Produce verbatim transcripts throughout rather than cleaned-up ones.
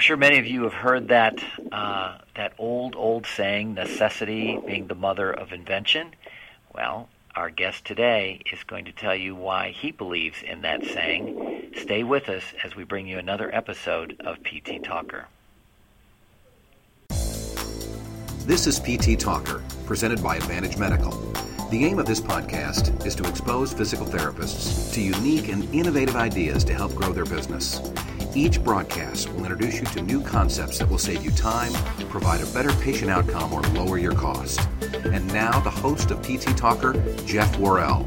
sure many of you have heard that uh, that old, old saying, necessity being the mother of invention. Well, our guest today is going to tell you why he believes in that saying. Stay with us as we bring you another episode of P T Talker. This is P T Talker, presented by Advantage Medical. The aim of this podcast is to expose physical therapists to unique and innovative ideas to help grow their business. Each broadcast will introduce you to new concepts that will save you time, provide a better patient outcome, or lower your cost. And now, the host of P T Talker, Jeff Worrell.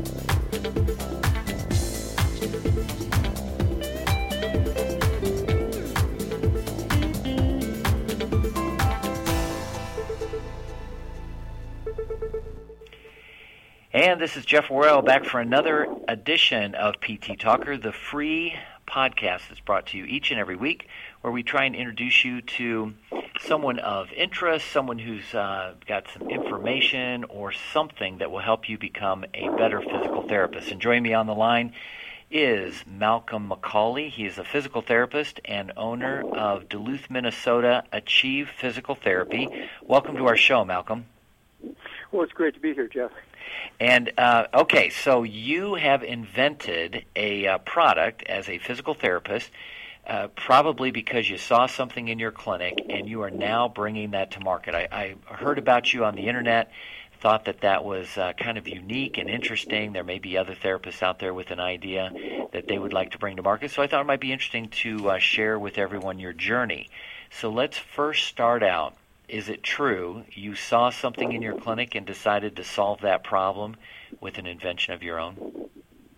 And this is Jeff Worrell back for another edition of P T Talker, the free podcast that's brought to you each and every week, where we try and introduce you to someone of interest, someone who's uh, got some information or something that will help you become a better physical therapist. And joining me on the line is Malcolm McCauley. He is a physical therapist and owner of Duluth, Minnesota Achieve Physical Therapy. Welcome to our show, Malcolm. Well, it's great to be here, Jeff. And, uh, okay, so you have invented a uh, product as a physical therapist, uh, probably because you saw something in your clinic, and you are now bringing that to market. I, I heard about you on the Internet, thought that that was uh, kind of unique and interesting. There may be other therapists out there with an idea that they would like to bring to market, so I thought it might be interesting to uh, share with everyone your journey. So let's first start out. Is it true you saw something in your clinic and decided to solve that problem with an invention of your own?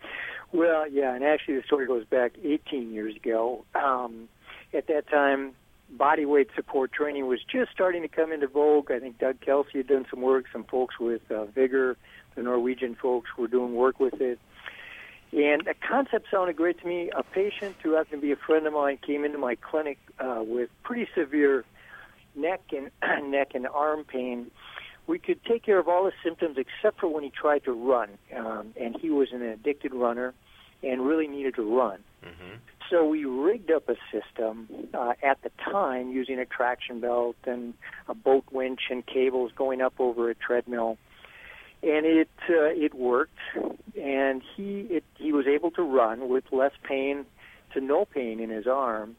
Well, yeah, and actually the story goes back eighteen years ago. Um, at that time, body weight support training was just starting to come into vogue. I think Doug Kelsey had done some work. Some folks with uh, Vigor, the Norwegian folks, were doing work with it. And the concept sounded great to me. A patient who happened to be a friend of mine came into my clinic uh, with pretty severe neck and neck and arm pain. We could take care of all the symptoms except for when he tried to run, um, and he was an addicted runner and really needed to run. Mm-hmm. So we rigged up a system uh, at the time using a traction belt and a boat winch and cables going up over a treadmill, and it uh, it worked. And he it, he was able to run with less pain to no pain in his arm.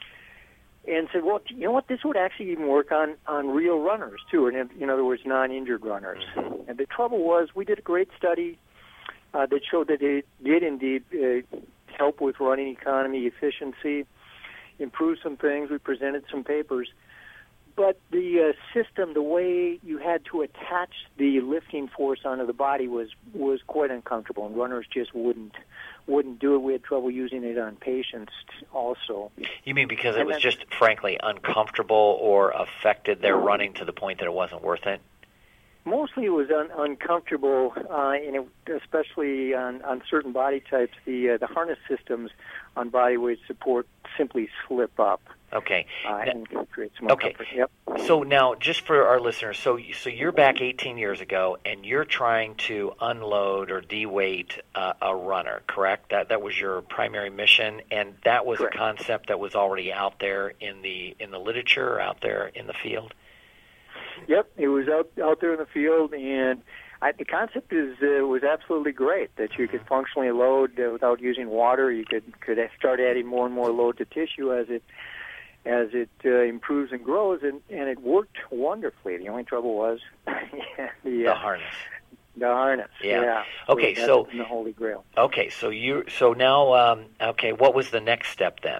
And said, well, you know what, this would actually even work on, on real runners, too, in, in other words, non-injured runners. Mm-hmm. And the trouble was, we did a great study uh, that showed that it did indeed uh, help with running economy, efficiency, improve some things. We presented some papers. But the uh, system, the way you had to attach the lifting force onto the body was, was quite uncomfortable, and runners just wouldn't wouldn't do it. We had trouble using it on patients also. You mean because it and was then, just, frankly, uncomfortable or affected their running to the point that it wasn't worth it? Mostly it was un- uncomfortable, uh, and it, especially on, on certain body types, the uh, the harness systems on body weight support simply slip up. Okay. Uh, now, and create some more okay. comfort. Yep. So now, just for our listeners, so so you're back eighteen years ago, and you're trying to unload or de-weight uh, a runner, correct? That that was your primary mission, and that was Correct. a concept that was already out there in the in the literature, out there in the field. Yep, it was out out there in the field, and I, the concept is uh, was absolutely great. That you could functionally load uh, without using water. You could could start adding more and more load to tissue as it as it uh, improves and grows, and, and it worked wonderfully. The only trouble was yeah, the, the uh, harness. The harness. Yeah. yeah. Okay, so, so that's the Holy Grail. Okay, so you so now um, okay, what was the next step then?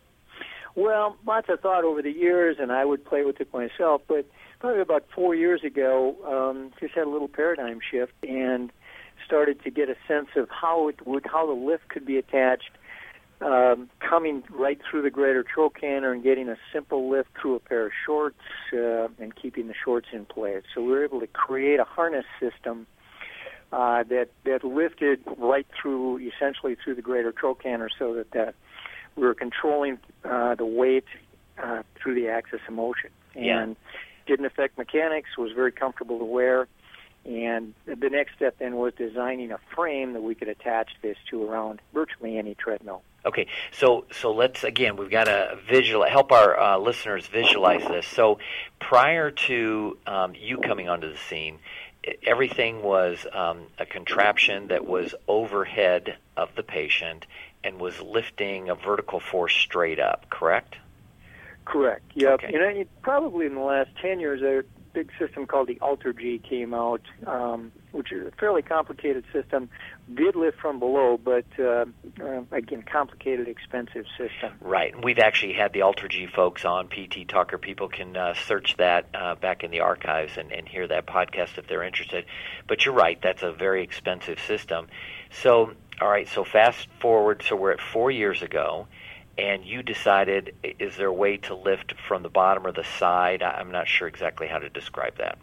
Well, lots of thought over the years, and I would play with it myself, but probably about four years ago, um, just had a little paradigm shift and started to get a sense of how it would, how the lift could be attached, um, coming right through the greater trochanter and getting a simple lift through a pair of shorts uh, and keeping the shorts in place. So we were able to create a harness system uh, that that lifted right through, essentially through the greater trochanter, so that that we were controlling uh, the weight uh, through the axis of motion. And yeah. didn't affect mechanics, was very comfortable to wear. And the next step then was designing a frame that we could attach this to around virtually any treadmill. Okay, so so let's again. We've got to visual help our uh, listeners visualize this. So prior to um, you coming onto the scene, everything was um, a contraption that was overhead of the patient and was lifting a vertical force straight up. Correct? Correct. Yep. Okay. And I, probably in the last ten years, a big system called the AlterG came out, um, which is a fairly complicated system. Did lift from below, but uh, uh, again, complicated, expensive system. Right. And we've actually had the AlterG folks on P T Talker. People can uh, search that uh, back in the archives and, and hear that podcast if they're interested. But you're right. That's a very expensive system. So, all right. So fast forward. So we're at four years ago. And you decided, is there a way to lift from the bottom or the side? I'm not sure exactly how to describe that.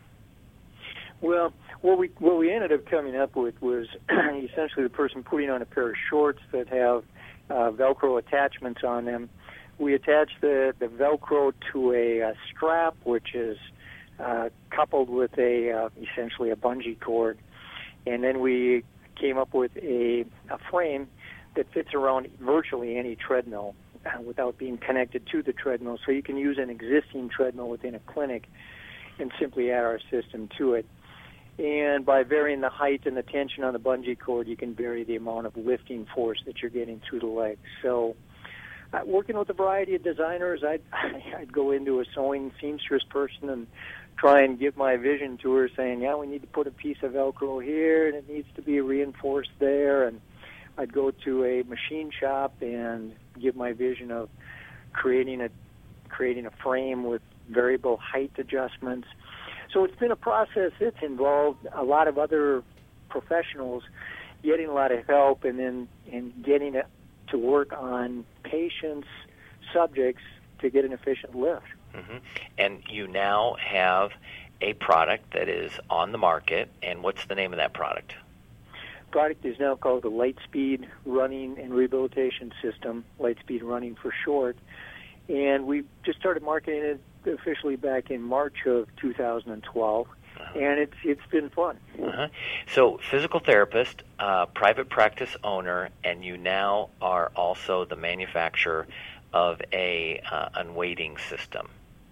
Well, what we what we ended up coming up with was essentially the person putting on a pair of shorts that have uh, Velcro attachments on them. We attach the, the Velcro to a, a strap, which is uh, coupled with a uh, essentially a bungee cord, and then we came up with a, a frame that fits around virtually any treadmill uh, without being connected to the treadmill. So you can use an existing treadmill within a clinic and simply add our system to it. And by varying the height and the tension on the bungee cord, you can vary the amount of lifting force that you're getting through the legs. So uh, working with a variety of designers, I'd, I'd go into a sewing seamstress person and try and give my vision to her, saying, yeah, we need to put a piece of Velcro here, and it needs to be reinforced there. And I'd go to a machine shop and give my vision of creating a creating a frame with variable height adjustments. So it's been a process. It's involved a lot of other professionals getting a lot of help and then and getting it to work on patients, subjects to get an efficient lift. Mm-hmm. And you now have a product that is on the market, and what's the name of that product? Product is now called the Lightspeed Running and Rehabilitation System, Lightspeed Running for short, and we just started marketing it officially back in March of two thousand twelve, uh-huh. and it's it's been fun. Uh-huh. So, physical therapist, uh, private practice owner, and you now are also the manufacturer of a uh, unweighting system.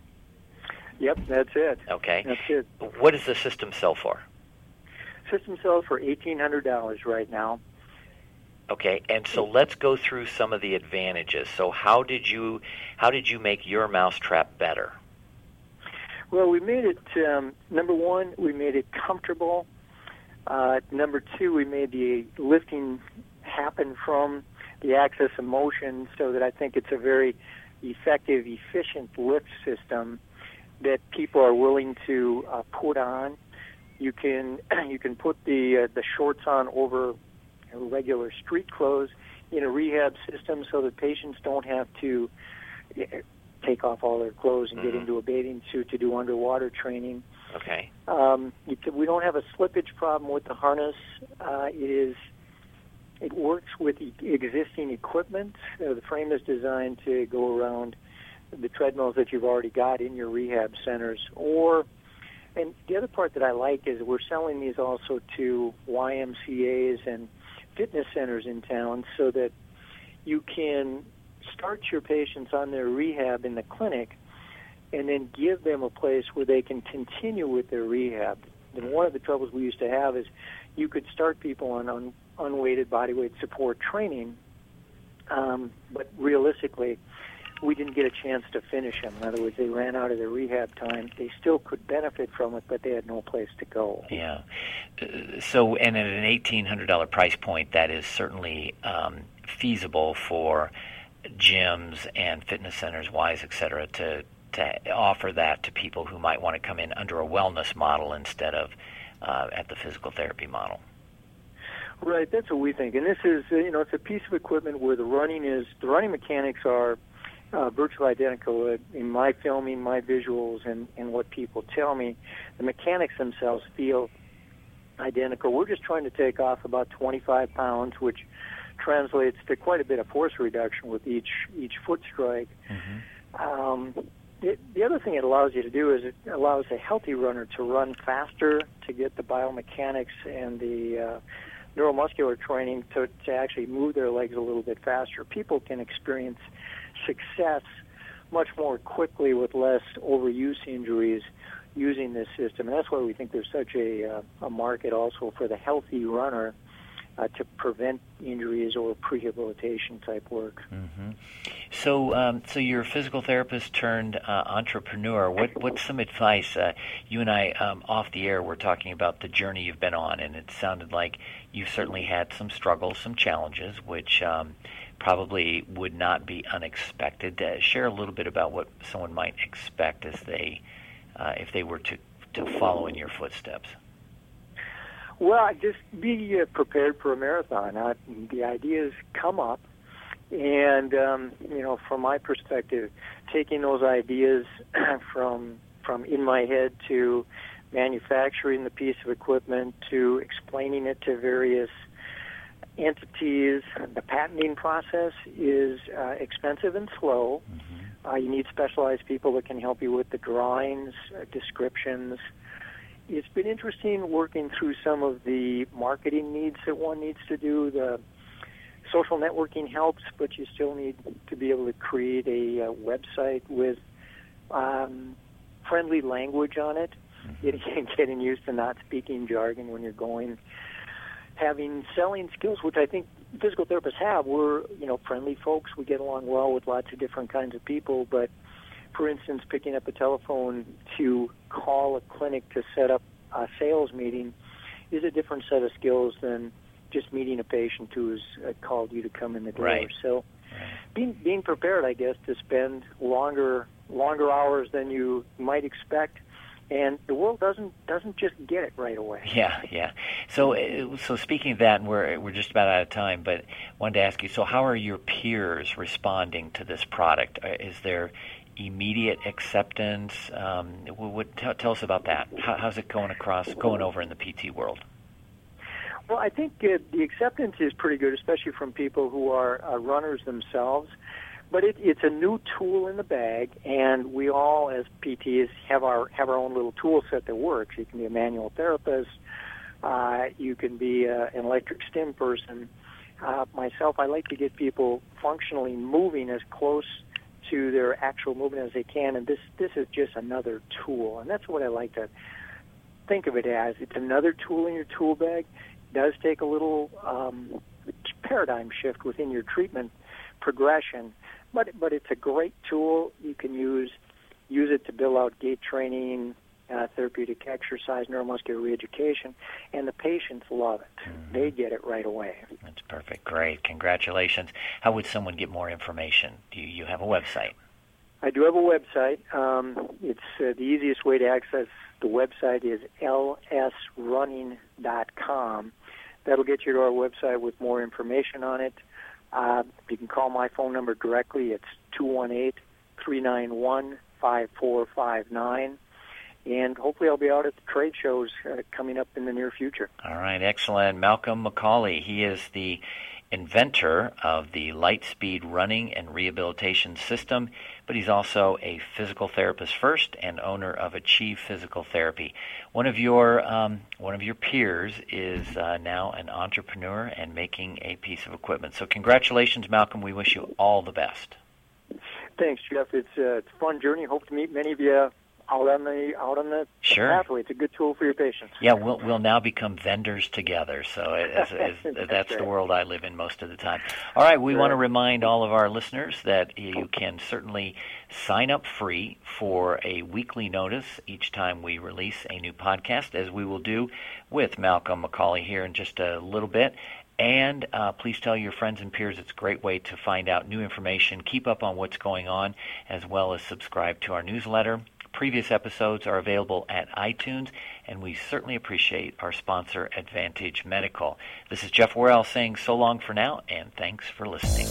Yep, that's it. Okay. That's it. What does the system sell for? System sells for eighteen hundred dollars right now. Okay, and so let's go through some of the advantages. So how did you how did you make your mousetrap better? Well, we made it, um, number one, we made it comfortable. Uh, number two, we made the lifting happen from the axis of motion so that I think it's a very effective, efficient lift system that people are willing to uh, put on. You can you can put the uh, the shorts on over regular street clothes in a rehab system so that patients don't have to take off all their clothes and mm-hmm. get into a bathing suit to do underwater training. Okay. Um, you can, we don't have a slippage problem with the harness. Uh, it is it works with e- existing equipment. Uh, the frame is designed to go around the treadmills that you've already got in your rehab centers. Or, and the other part that I like is we're selling these also to Y M C As and fitness centers in town so that you can start your patients on their rehab in the clinic and then give them a place where they can continue with their rehab. And one of the troubles we used to have is you could start people on un- unweighted bodyweight support training, um, but realistically, we didn't get a chance to finish them. In other words, they ran out of their rehab time. They still could benefit from it, but they had no place to go. Yeah. So, and at an eighteen hundred dollars price point, that is certainly um, feasible for gyms and fitness centers, Y's, et cetera, to, to offer that to people who might want to come in under a wellness model instead of uh, at the physical therapy model. Right, that's what we think. And this is, you know, it's a piece of equipment where the running is, the running mechanics are Uh, virtually identical. Uh, in my filming, my visuals, and, and what people tell me, the mechanics themselves feel identical. We're just trying to take off about twenty-five pounds, which translates to quite a bit of force reduction with each each foot strike. Mm-hmm. Um, it, the other thing it allows you to do is it allows a healthy runner to run faster, to get the biomechanics and the uh, neuromuscular training to, to actually move their legs a little bit faster. People can experience success much more quickly with less overuse injuries using this system. And that's why we think there's such a, uh, a market also for the healthy runner uh, to prevent injuries or prehabilitation type work. Mm-hmm. So, um, so you're a physical therapist turned uh, entrepreneur. What, what's some advice? Uh, you and I, um, off the air, were talking about the journey you've been on, and it sounded like you've certainly had some struggles, some challenges, which um, probably would not be unexpected. Uh, share a little bit about what someone might expect as they, uh, if they were to, to follow in your footsteps. Well, just be uh, prepared for a marathon. Uh, the ideas come up. And, um, you know, from my perspective, taking those ideas from from in my head to manufacturing the piece of equipment to explaining it to various entities, the patenting process is uh, expensive and slow. Mm-hmm. Uh, you need specialized people that can help you with the drawings, uh, descriptions. It's been interesting working through some of the marketing needs that one needs to do. The social networking helps, but you still need to be able to create a, a website with um, friendly language on it. Getting, getting used to not speaking jargon when you're going. Having selling skills, which I think physical therapists have. We're, you know, friendly folks. We get along well with lots of different kinds of people. But, for instance, picking up a telephone to call a clinic to set up a sales meeting is a different set of skills than just meeting a patient who's uh, called you to come in the door. Right. So being being prepared, I guess, to spend longer longer hours than you might expect. And the world doesn't doesn't just get it right away. Yeah, yeah. So, so speaking of that, and we're we're just about out of time, but wanted to ask you. So, how are your peers responding to this product? Is there immediate acceptance? Um, what, what, tell, tell us about that. How, how's it going across, going over in the P T world? Well, I think uh, the acceptance is pretty good, especially from people who are uh, runners themselves. But it, it's a new tool in the bag, and we all, as P Ts, have our have our own little tool set that works. You can be a manual therapist. Uh, you can be uh, an electric stim person. Uh, myself, I like to get people functionally moving as close to their actual movement as they can, and this this is just another tool, and that's what I like to think of it as. It's another tool in your tool bag. It does take a little um, paradigm shift within your treatment progression, but but it's a great tool. You can use use it to build out gait training, uh, therapeutic exercise, neuromuscular reeducation, and the patients love it. Mm-hmm. They get it right away. That's perfect. Great. Congratulations. How would someone get more information? Do you, you have a website? I do have a website. Um, it's uh, the easiest way to access the website is L S running dot com. That'll get you to our website with more information on it. Uh, you can call my phone number directly. It's two one eight, three nine one, five four five nine. And hopefully I'll be out at the trade shows uh, coming up in the near future. All right, excellent. Malcolm McCauley, he is the inventor of the Lightspeed running and rehabilitation system, but he's also a physical therapist first and owner of Achieve Physical Therapy. One of your um, one of your peers is uh, now an entrepreneur and making a piece of equipment. So congratulations, Malcolm. We wish you all the best. Thanks, Jeff. It's, uh, it's a fun journey. Hope to meet many of you out on the out on the sure. pathway. It's a good tool for your patients. Yeah, we'll we'll now become vendors together. So as, as, that's, that's right. The world I live in most of the time. All right, we right. want to remind all of our listeners that you can certainly sign up free for a weekly notice each time we release a new podcast, as we will do with Malcolm McCauley here in just a little bit. And uh, please tell your friends and peers. It's a great way to find out new information, keep up on what's going on, as well as subscribe to our newsletter. Previous episodes are available at iTunes, and we certainly appreciate our sponsor, Advantage Medical. This is Jeff Worrell saying so long for now, and thanks for listening.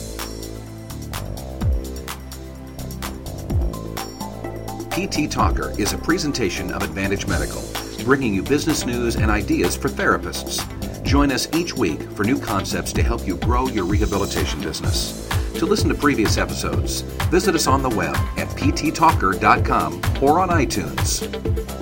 P T Talker is a presentation of Advantage Medical, bringing you business news and ideas for therapists. Join us each week for new concepts to help you grow your rehabilitation business. To listen to previous episodes, visit us on the web at p t talker dot com or on iTunes.